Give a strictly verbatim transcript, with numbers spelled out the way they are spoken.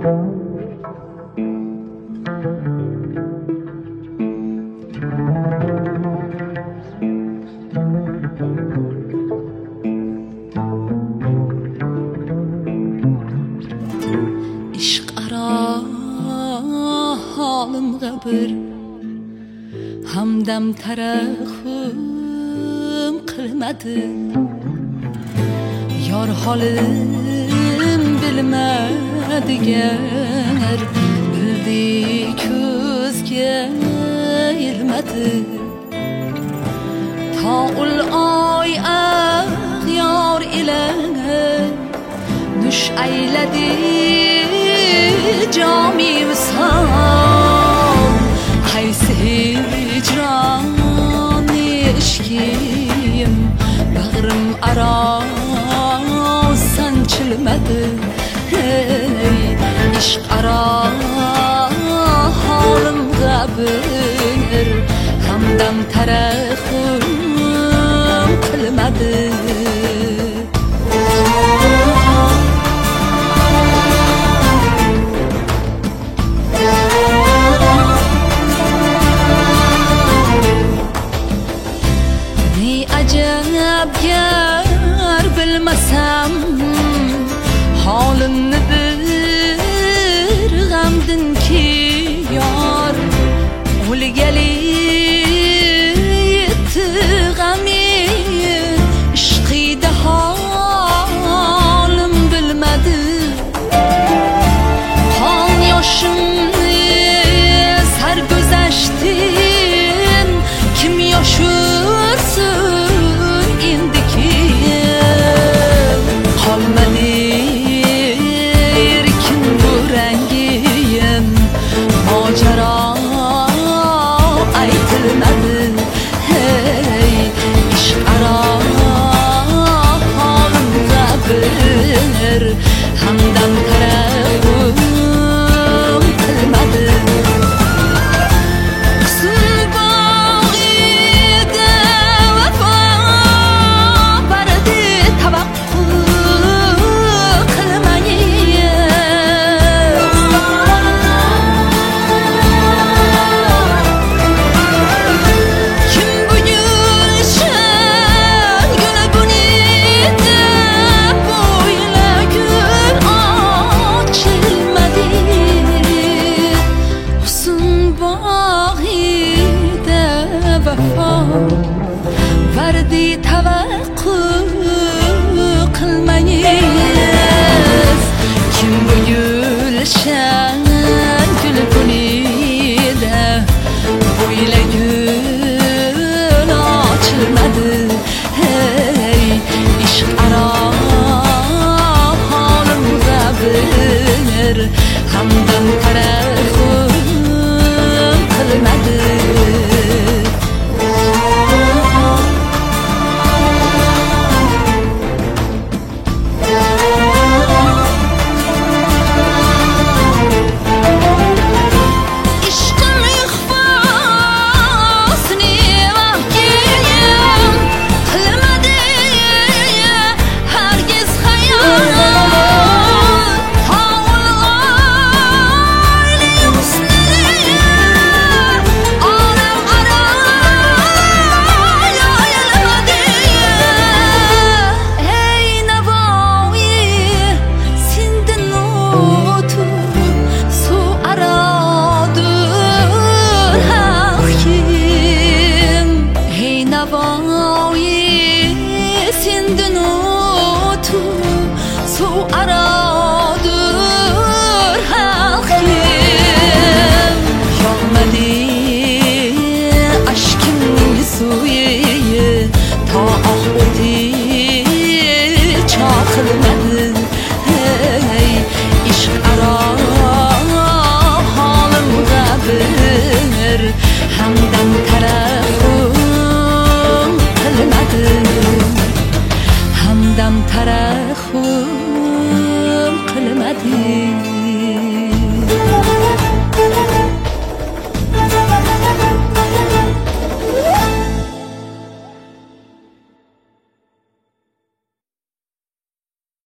ishq aro holim g'abir hamdam tarahum qilmadi yor holim bilmadigar bildi ko'zga ilmadi to'l oy ag'yor ila nush ayladi jami visal qaysi hijron ishkim bag'rim aro sanchilmadi hey ishq aro holim g'abir hamdam tarahum qilmadi gar bilmasam holimni bir g'amdinki yor o'lgali yetti g'ami ishqida holim bilmadi qon yoshimni sarguzashtin kim yoshursin hamdam tarahum qilmadi husn bog'ida vafo bardi tavaqqu vardi tavaqqu qilmaysiz kim bu gulshan gulgunida bo'ylagul ochilmadi hey ishq aro holim g'abir hamdam tarahum qilmadi Hey, Nava